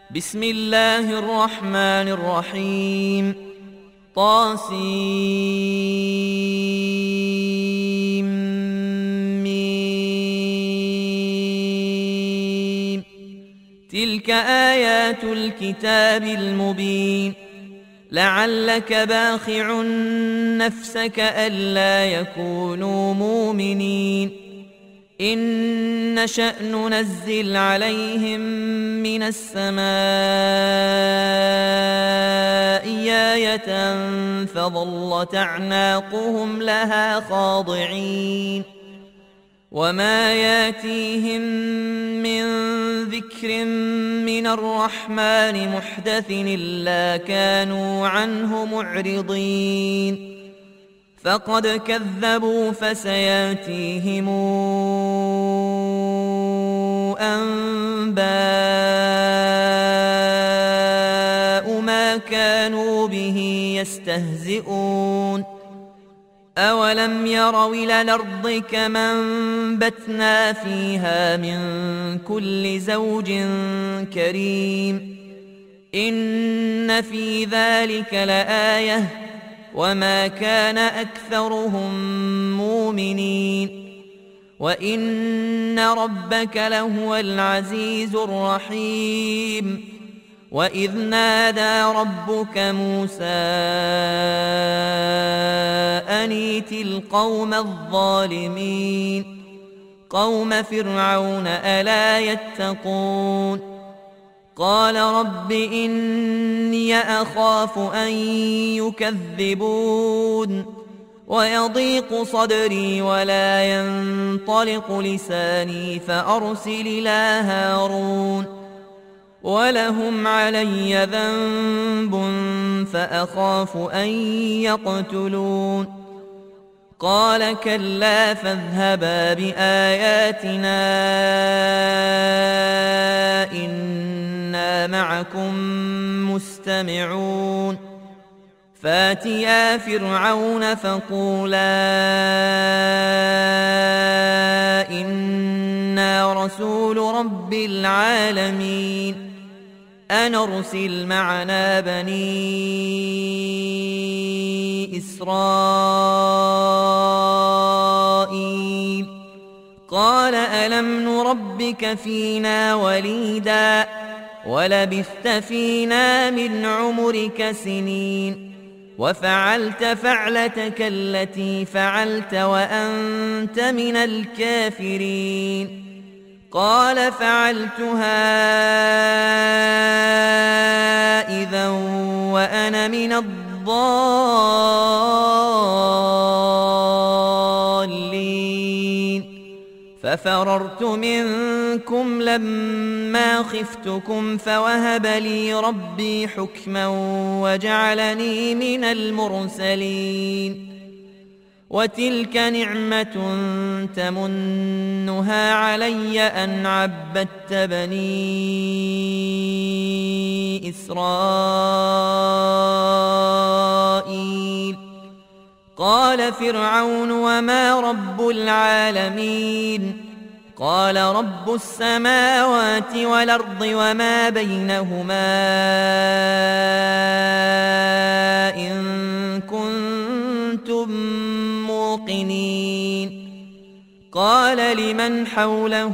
بسم الله الرحمن الرحيم طاسيم تلك آيات الكتاب المبين لعلك باخع نفسك ألا يكونوا مؤمنين إن نشأ ننزل عليهم من السماء آية فظلت أعناقهم لها خاضعين وما ياتيهم من ذكر من الرحمن محدث إلا كانوا عنه معرضين فقد كذبوا فسياتيهم أنباء ما كانوا به يستهزئون أولم يروا إلى الأرض كما أنبتنا فيها من كل زوج كريم إن في ذلك لآية وما كان أكثرهم مؤمنين وإن ربك لهو العزيز الرحيم وإذ نادى ربك موسى أن ائت القوم الظالمين قوم فرعون ألا يتقون قال رب إني أخاف أن يكذبون ويضيق صدري ولا ينطلق لساني فأرسل إلى هارون ولهم علي ذنب فأخاف أن يقتلون قال كلا فاذهبا بآياتنا إنا معكم مستمعون فاتيا فرعون فقولا إنا رسول رب العالمين أن أرسل معنا بني إسرائيل قال ألم نربك فينا وليدا ولبثت فينا من عمرك سنين وفعلت فعلتك التي فعلت وأنت من الكافرين قال فعلتها إذا وأنا من الضالين ففررت منكم لما خفتكم فوهب لي ربي حكما وجعلني من المرسلين وتلك نعمة تمنها علي أن عبدت بني إسرائيل قال فرعون وما رب العالمين قال رب السماوات والأرض وما بينهما إن كنتم موقنين قال لمن حوله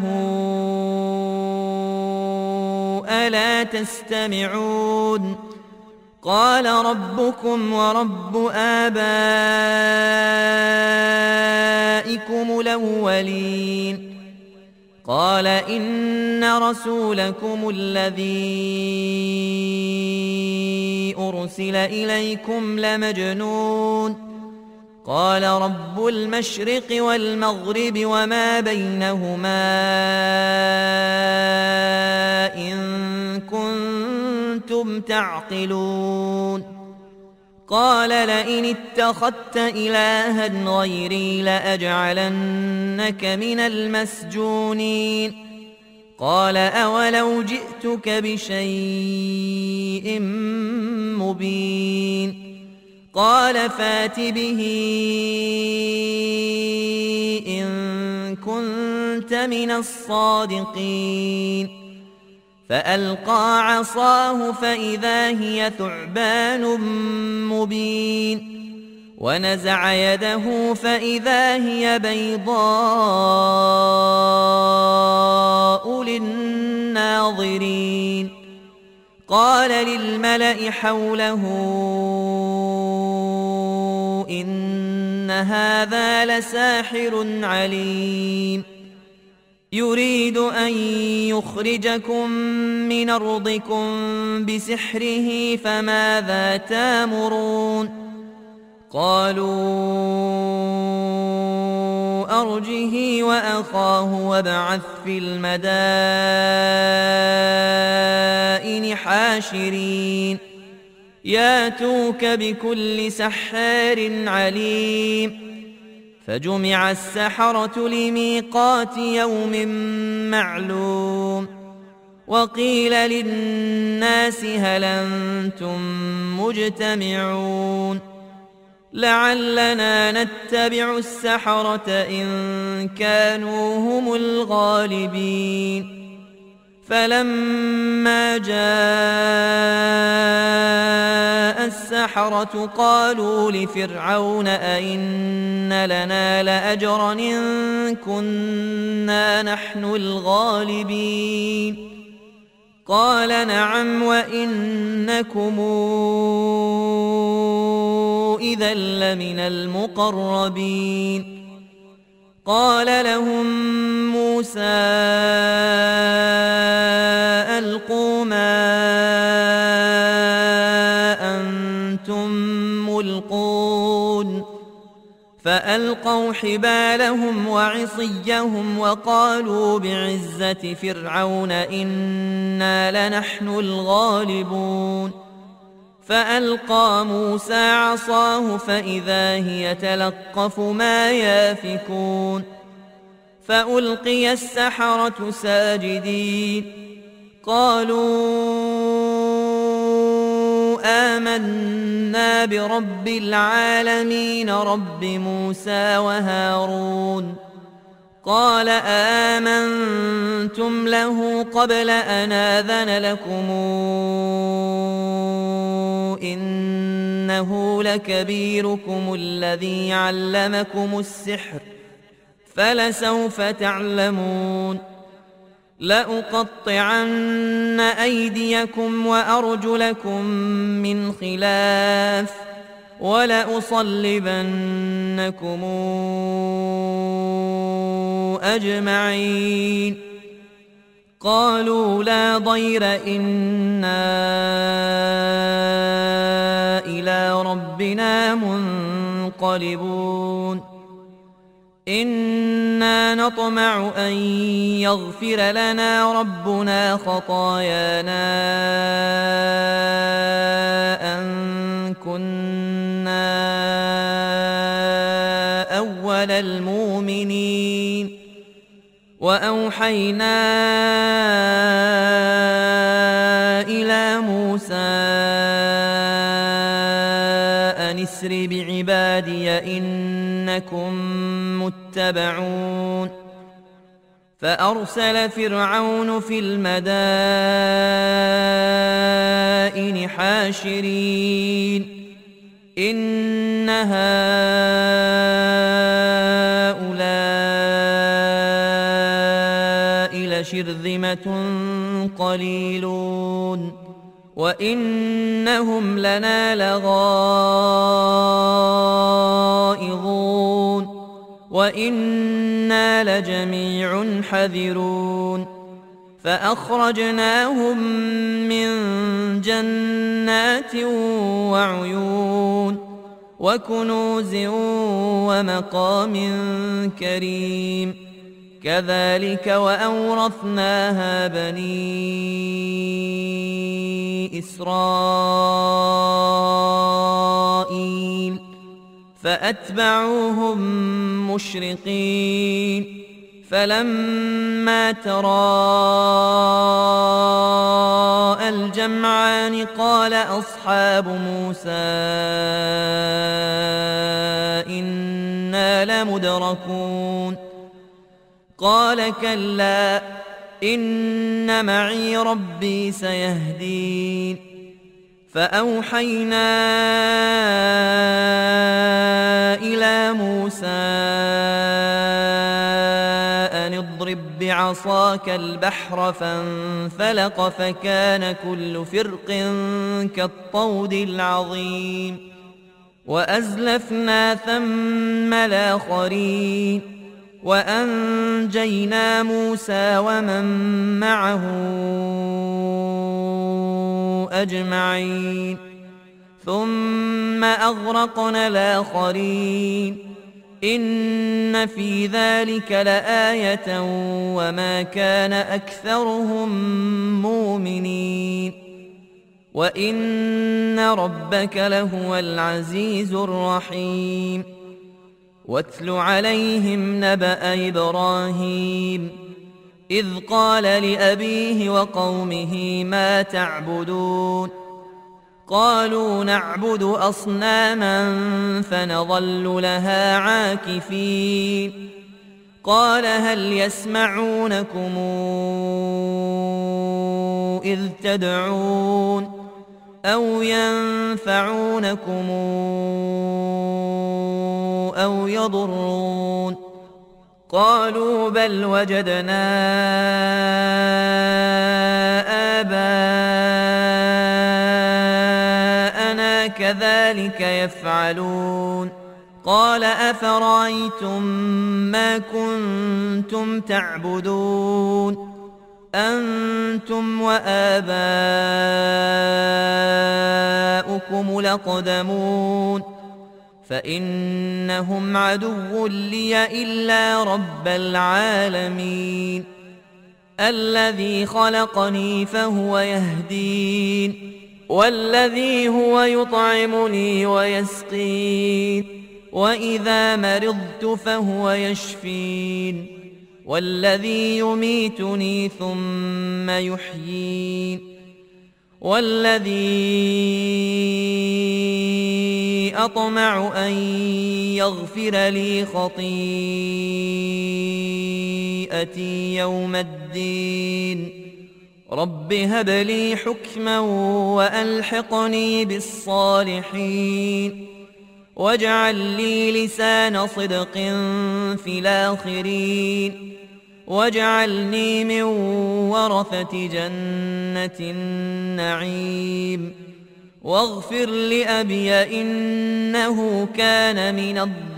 ألا تستمعون قال ربكم ورب آبائكم الأولين قال إن رسولكم الذي أرسل إليكم لمجنون قال رب المشرق والمغرب وما بينهما إن كنتم تعقلون قال لئن اتخذت إلها غيري لأجعلنك من المسجونين قال أولو جئتك بشيء مبين قال فات به إن كنت من الصادقين فألقى عصاه فإذا هي ثعبان مبين ونزع يده فإذا هي بيضاء للناظرين قال للملأ حوله إن هذا لساحر عليم يريد أن يخرجكم من أرضكم بسحره فماذا تامرون قالوا أرجه وأخاه وابعث في المدائن حاشرين ياتوك بكل سحار عليم فجمع السحرة لميقات يوم معلوم وقيل للناس هل أنتم مجتمعون لعلنا نتبع السحرة إن كانوا هم الغالبين فلما جاء السحرة قالوا لفرعون أئن لنا لأجرا إن كنا نحن الغالبين قال نعم وإنكم إذا لمن المقربين قال لهم موسى ألقوا ما أنتم ملقون فألقوا حبالهم وعصيهم وقالوا بعزة فرعون إنا لنحن الغالبون فألقى موسى عصاه فإذا هي تلقف ما يافكون فألقي السحرة ساجدين قالوا آمنا برب العالمين رب موسى وهارون قال آمنتم له قبل أن آذن لكم إنه لكبيركم الذي علمكم السحر فلسوف تعلمون لأقطعن أيديكم وأرجلكم من خلاف ولأصلبنكم أجمعين قالوا لا ضير إنا إلى ربنا منقلبون إنا نطمع أن يغفر لنا ربنا خطايانا أن كنا أول المؤمنين وأوحينا إلى موسى أن اسر بعبادي إنكم متبعون فأرسل فرعون في المدائن حاشرين إن هؤلاء لشرذمة قليلون وإنهم لنا لغائظون وإنا لجميع حذرون فأخرجناهم من جنات وعيون وكنوز ومقام كريم كذلك وأورثناها بني إسرائيل فأتبعوهم مشرقين فلما تراءى الجمعان قال أصحاب موسى إنا لمدركون قال كلا إن معي ربي سيهدين فأوحينا إلى موسى أن اضرب بعصاك البحر فانفلق فكان كل فرق كالطود العظيم وأزلفنا ثم الآخرين وأنجينا موسى ومن معه أجمعين ثم أغرقنا الآخرين إن في ذلك لآية وما كان أكثرهم مؤمنين وإن ربك لهو العزيز الرحيم واتل عليهم نبأ إبراهيم إذ قال لأبيه وقومه ما تعبدون قالوا نعبد أصناما فنظل لها عاكفين قال هل يسمعونكم إذ تدعون أو ينفعونكم أو يضرون قالوا بل وجدنا آباءنا كذلك يفعلون قال أفرأيتم ما كنتم تعبدون أنتم وآباؤكم الأقدمون فإنهم عدو لي إلا رب العالمين الذي خلقني فهو يهدين والذي هو يطعمني ويسقين وإذا مرضت فهو يشفين والذي يميتني ثم يحيين والذي أطمع أن يغفر لي خطيئتي يوم الدين رب هب لي حكما وألحقني بالصالحين واجعل لي لسان صدق في الآخرين واجعلني من ورثة جنة النعيم واغفر لأبي إنه كان من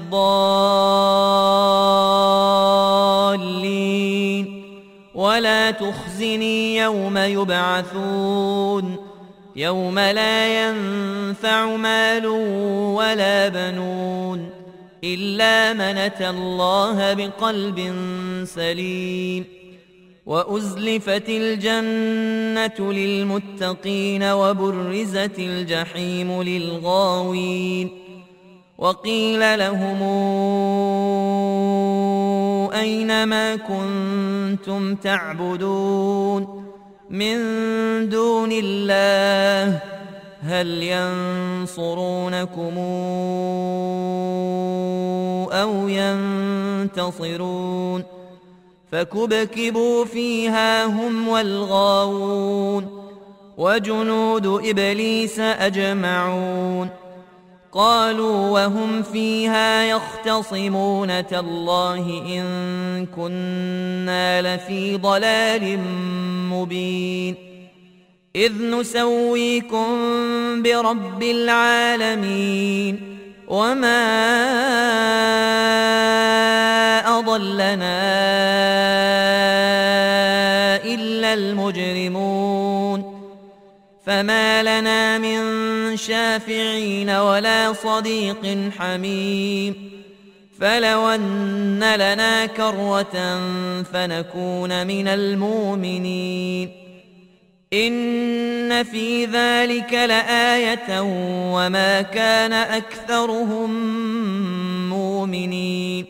الضالين ولا تخزني يوم يبعثون يوم لا ينفع مال ولا بنون إلا من أتى الله بقلب سليم وأزلفت الجنة للمتقين وبرزت الجحيم للغاوين وقيل لهم أين ما كنتم تعبدون من دون الله هل ينصرونكم أو ينتصرون فكبكبوا فيها هم والغاوون وجنود إبليس أجمعون قالوا وهم فيها يختصمون تالله إن كنا لفي ضلال مبين إذ نسويكم برب العالمين وما أضلنا إلا المجرمون فما لنا من شافعين ولا صديق حميم فلو أن لنا كرة فنكون من المؤمنين إن في ذلك لآية وما كان أكثرهم مؤمنين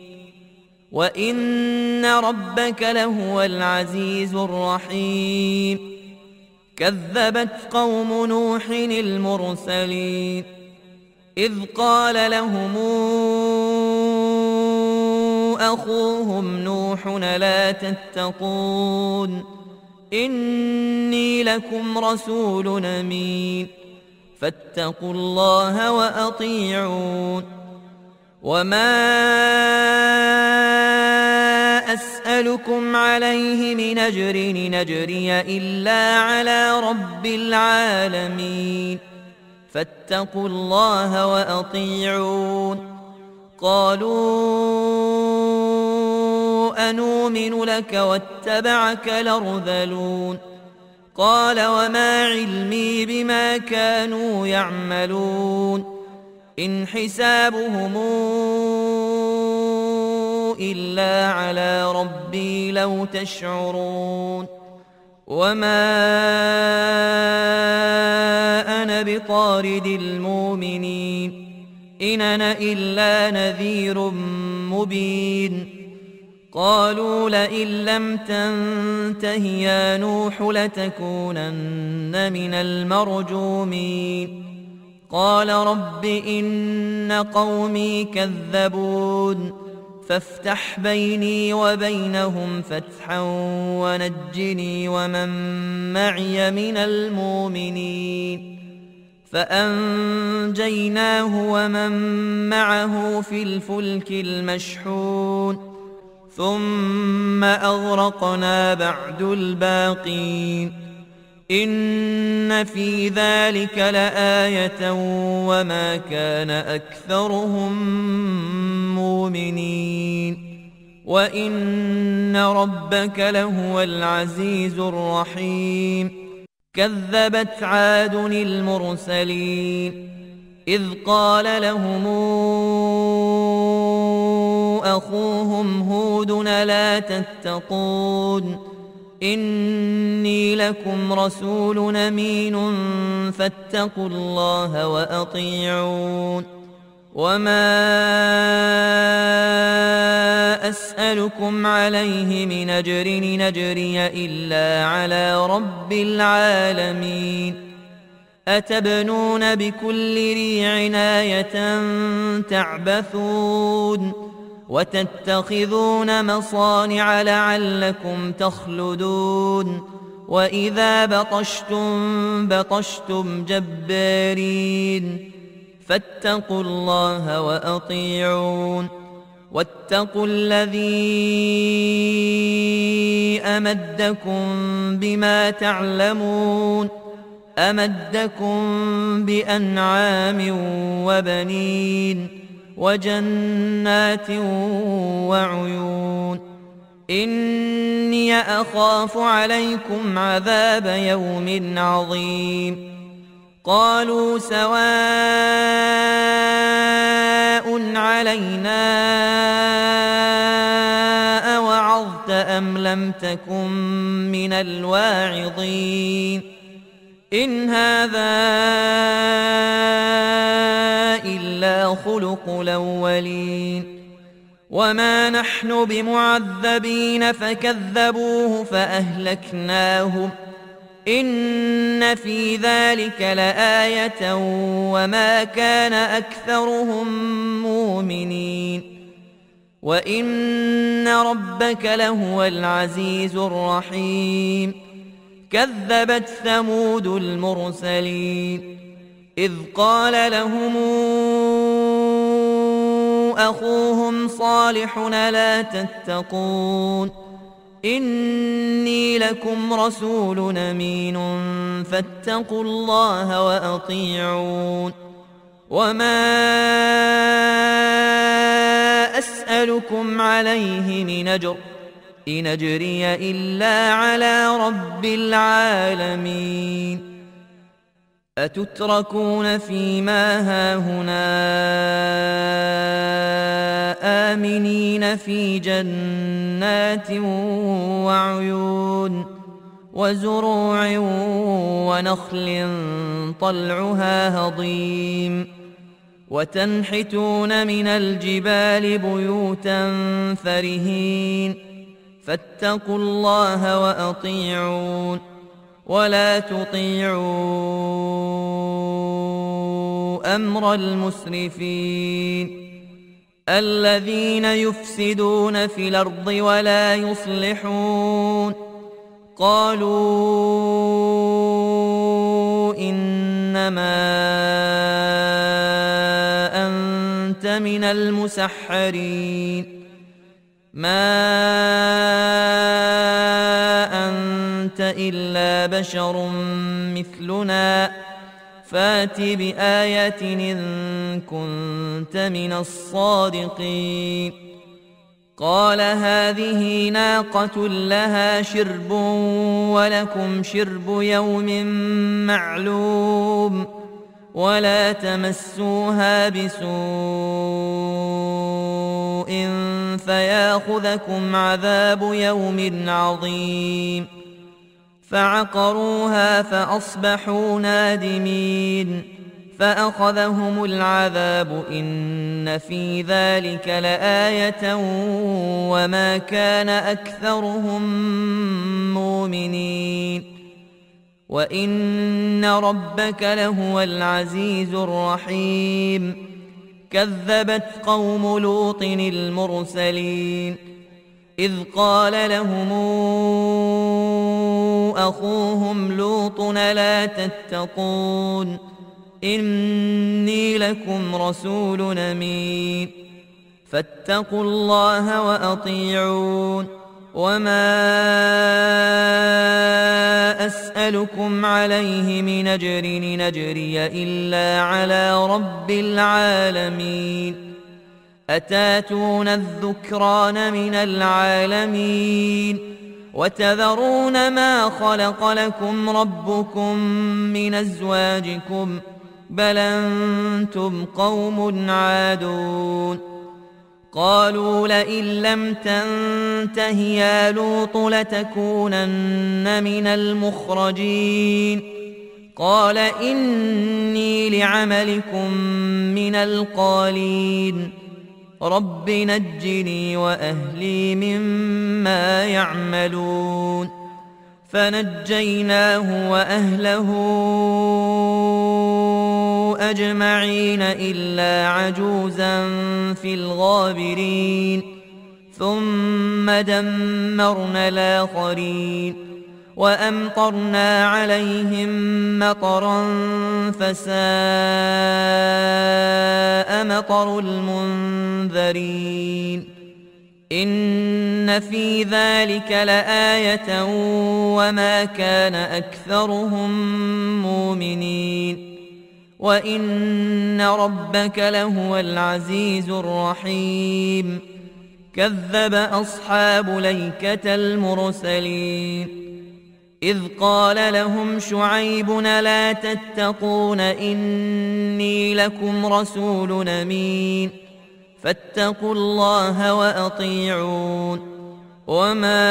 وإن ربك لهو العزيز الرحيم كذبت قوم نوح المرسلين إذ قال لهم أخوهم نوح لا تتقون إني لكم رسول أمين فاتقوا الله وأطيعون وما أسألكم عليه من أجر إن أجري إلا على رب العالمين فاتقوا الله وأطيعون قالوا أنؤمن لك واتبعك الأرذلون قال وما علمي بما كانوا يعملون إن حسابهم إلا على ربي لو تشعرون وما أنا بطارد المؤمنين إن أنا إلا نذير مبين قالوا لئن لم تنته يا نوح لتكونن من المرجومين قال رب إن قومي كذبون فافتح بيني وبينهم فتحا ونجني ومن معي من المؤمنين فأنجيناه ومن معه في الفلك المشحون ثم أغرقنا بعد الباقين إن في ذلك لآية وما كان أكثرهم مؤمنين وإن ربك لهو العزيز الرحيم كذبت عاد المرسلين إذ قال لهم أخوهم هود لا تتقون إني لكم رسول أمين فاتقوا الله وأطيعون وما أسألكم عليه من أجر إن أجري إلا على رب العالمين أتبنون بكل ريع آية تعبثون وتتخذون مصانع لعلكم تخلدون وإذا بطشتم بطشتم جبارين فاتقوا الله وأطيعون واتقوا الذي أمدكم بما تعلمون أمدكم بأنعام وبنين وجنات وعيون إني أخاف عليكم عذاب يوم عظيم قالوا سواء علينا أوعظت أم لم تكن من الواعظين إن هذا إلا خلق الأولين وما نحن بمعذبين فكذبوه فأهلكناهم إن في ذلك لآية وما كان أكثرهم مؤمنين وإن ربك لهو العزيز الرحيم كذبت ثمود المرسلين إذ قال لهم أخوهم صالح لا تتقون إني لكم رسول أمين فاتقوا الله وأطيعون وما أسألكم عليه من أجر إن أجري إلا على رب العالمين أتتركون فيما هاهنا آمنين في جنات وعيون وزروع ونخل طلعها هضيم وتنحتون من الجبال بيوتا فرهين فاتقوا الله وأطيعون ولا تطيعوا أمر المسرفين الذين يفسدون في الأرض ولا يصلحون قالوا إنما أنت من المسحرين ما أنت إلا بشر مثلنا فات بآية إن كنت من الصادقين قال هذه ناقة لها شرب ولكم شرب يوم معلوم ولا تمسوها بسوء فياخذكم عذاب يوم عظيم فعقروها فأصبحوا نادمين فأخذهم العذاب إن في ذلك لآية وما كان أكثرهم مؤمنين وإن ربك لهو العزيز الرحيم كذبت قوم لوط المرسلين إذ قال لهم أخوهم لوط لا تتقون إني لكم رسول أمين فاتقوا الله وأطيعون وما أسألكم عليه من أجر نجري إلا على رب العالمين أتاتون الذكران من العالمين وتذرون ما خلق لكم ربكم من أزواجكم بل أنتم قوم عادون قالوا لئن لم تنته يا لوط لتكونن من المخرجين قال إني لعملكم من القالين رب نجني وأهلي مما يعملون فنجيناه وأهله أجمعين إلا عجوزا في الغابرين ثم دمرنا الآخرين وأمطرنا عليهم مطرا فساء مطر المنذرين إن في ذلك لآية وما كان أكثرهم مؤمنين وإن ربك لهو العزيز الرحيم كذب أصحاب الأيكة المرسلين إذ قال لهم شعيب لا تتقون إني لكم رسول أمين فاتقوا الله وأطيعون وما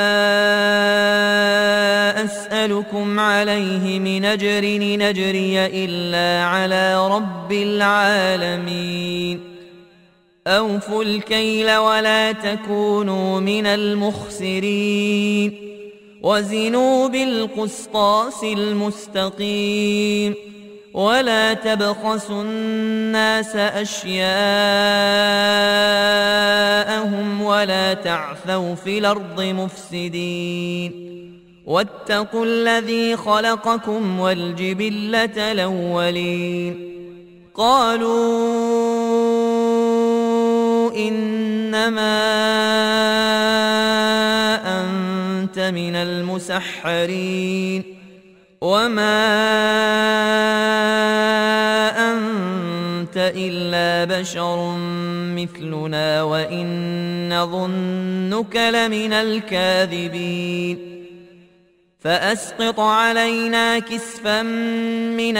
أسألكم عليه من أجر نجري إلا على رب العالمين أوفوا الكيل ولا تكونوا من المخسرين وزنوا بالقسطاس المستقيم ولا تبخسوا الناس أشياءهم ولا تعثوا في الأرض مفسدين واتقوا الذي خلقكم والجبلة الأولين قالوا إنما أنت من المسحرين وما أنت إلا بشر مثلنا وإن نظنك لمن الكاذبين فأسقط علينا كسفا من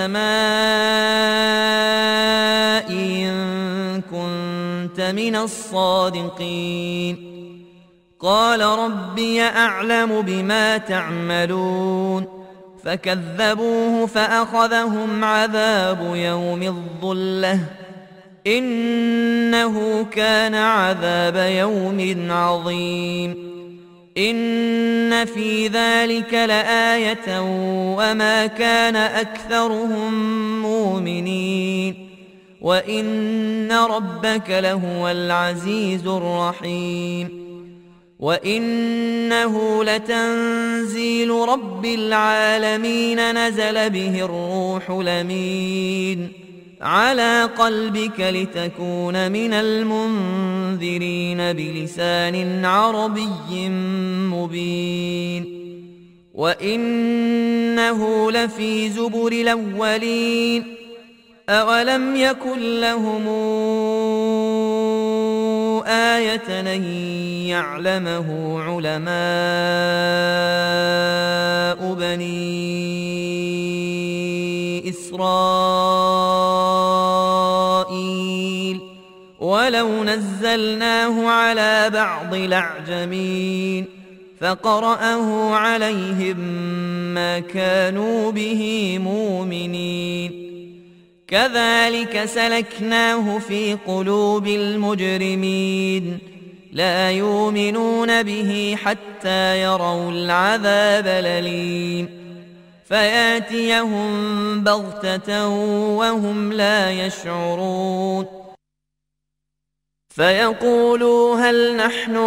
السماء إن كنت من الصادقين قال ربي أعلم بما تعملون فكذبوه فأخذهم عذاب يوم الظلة إنه كان عذاب يوم عظيم إن في ذلك لآية وما كان أكثرهم مؤمنين وإن ربك لهو العزيز الرحيم وإنه لتنزيل رب العالمين نزل به الروح الأمين على قلبك لتكون من المنذرين بلسان عربي مبين وإنه لفي زبر الأولين أولم يكن لهم آية أن يعلمه علماء بني إسرائيل ولو نزلناه على بعض الأعجمين فقرأه عليهم ما كانوا به مؤمنين كذلك سلكناه في قلوب المجرمين لا يؤمنون به حتى يروا العذاب الأليم فياتيهم بغتة وهم لا يشعرون فيقولوا هل نحن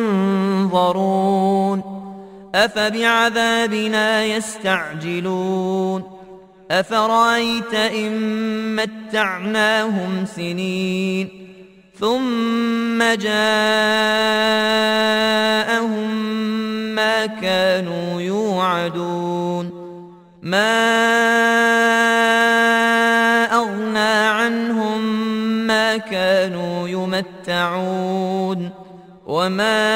منظرون أفبعذابنا يستعجلون أفرأيت إن متعناهم سنين ثم جاءهم ما كانوا يوعدون ما أغنى عنهم ما كانوا يمتعون وما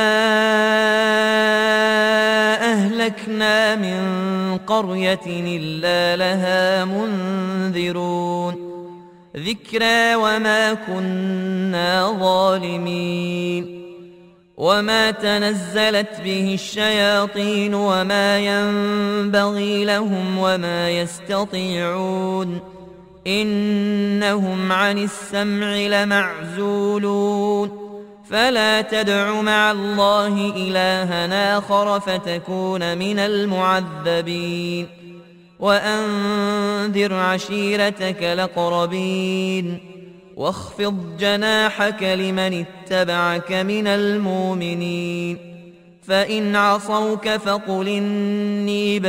أهلكنا من قرية إلا لها منذرون ذكرى وما كنا ظالمين وما تنزلت به الشياطين وما ينبغي لهم وما يستطيعون إنهم عن السمع لمعزولون فلا تدع مع الله إلها آخر فتكون من المعذبين وأنذر عشيرتك الأقربين واخفض جناحك لمن اتبعك من المؤمنين فإن عصوك فقل إني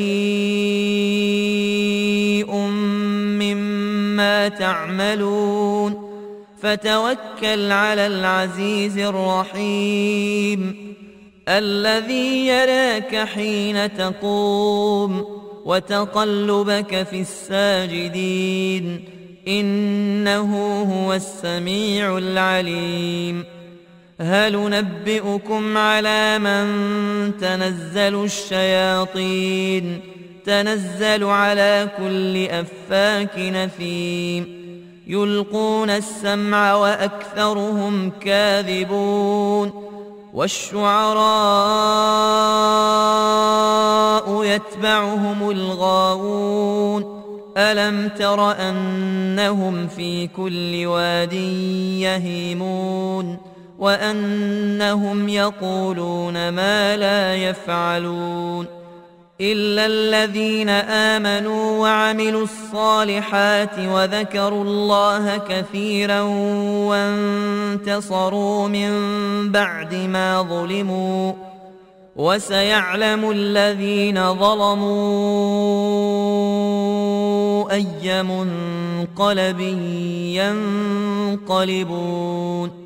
بريء مما تعملون فتوكل على العزيز الرحيم الذي يراك حين تقوم وتقلبك في الساجدين إنه هو السميع العليم هل ننبئكم على من تنزل الشياطين تنزل على كل أفاك نثيم يلقون السمع وأكثرهم كاذبون والشعراء يتبعهم الغاوون ألم تر أنهم في كل واد يهيمون وأنهم يقولون ما لا يفعلون إلا الذين آمنوا وعملوا الصالحات وذكروا الله كثيرا وانتصروا من بعد ما ظلموا وسيعلم الذين ظلموا أي منقلب ينقلبون